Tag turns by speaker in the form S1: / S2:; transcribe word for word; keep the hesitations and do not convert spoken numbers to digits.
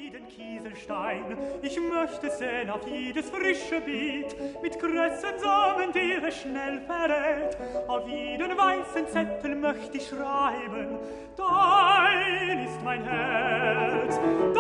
S1: jeden Kieselstein. Ich möchte sehen auf jedes frische Beet, mit Krössen Samen, die es schnell verrät. Auf jeden weißen Zettel möchte ich schreiben, dein ist mein Herz,